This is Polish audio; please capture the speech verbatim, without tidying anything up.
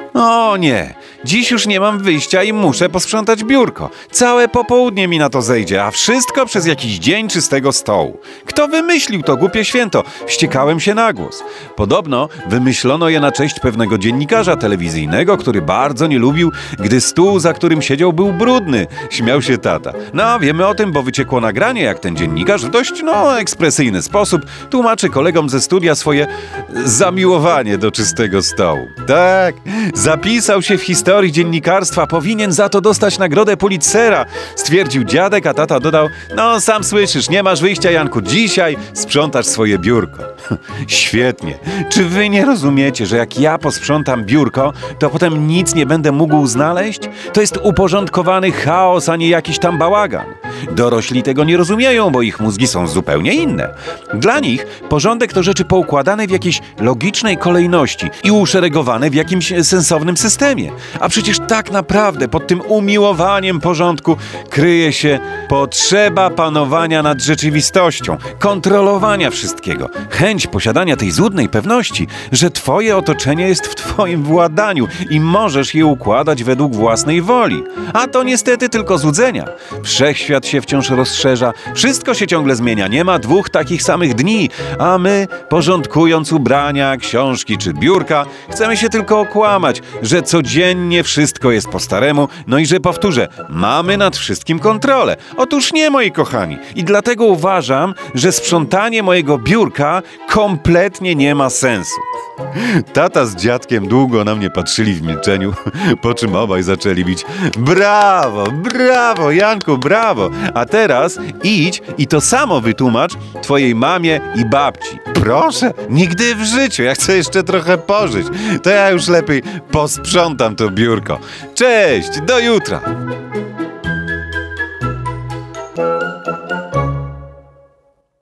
O nie, dziś już nie mam wyjścia i muszę posprzątać biurko. Całe popołudnie mi na to zejdzie, a wszystko przez jakiś dzień czystego stołu. Kto wymyślił to głupie święto? Wściekałem się na głos. Podobno wymyślono je na cześć pewnego dziennikarza telewizyjnego, który bardzo nie lubił, gdy stół, za którym siedział, był brudny. Śmiał się tata. No, wiemy o tym, bo wyciekło nagranie, jak ten dziennikarz w dość, no, ekspresyjny sposób tłumaczy kolegom ze studia swoje zamiłowanie do czystego stołu. Tak, zapisał się w historii dziennikarstwa, powinien za to dostać nagrodę Pulitzera, stwierdził dziadek, a tata dodał: no sam słyszysz, nie masz wyjścia, Janku, dzisiaj sprzątasz swoje biurko. Świetnie. Czy wy nie rozumiecie, że jak ja posprzątam biurko, to potem nic nie będę mógł znaleźć? To jest uporządkowany chaos, a nie jakiś tam bałagan. Dorośli tego nie rozumieją, bo ich mózgi są zupełnie inne. Dla nich porządek to rzeczy poukładane w jakiejś logicznej kolejności i uszeregowane w jakimś sensownym systemie. A przecież tak naprawdę pod tym umiłowaniem porządku kryje się potrzeba panowania nad rzeczywistością, kontrolowania wszystkiego, chęć posiadania tej złudnej pewności, że twoje otoczenie jest w twoim władaniu i możesz je układać według własnej woli. A to niestety tylko złudzenia. Wszechświat się wciąż rozszerza, wszystko się ciągle zmienia, nie ma dwóch takich samych dni, a my, porządkując ubrania, książki czy biurka, chcemy się tylko okłamać, że codziennie wszystko jest po staremu, no i że, powtórzę, mamy nad wszystkim kontrolę. Otóż nie, moi kochani. I dlatego uważam, że sprzątanie mojego biurka kompletnie nie ma sensu. Tata z dziadkiem długo na mnie patrzyli w milczeniu, po czym obaj zaczęli bić: brawo, brawo, Janku, brawo! A teraz idź i to samo wytłumacz twojej mamie i babci. Proszę, nigdy w życiu, ja chcę jeszcze trochę pożyć. To ja już lepiej posprzątam to biurko. Cześć, do jutra!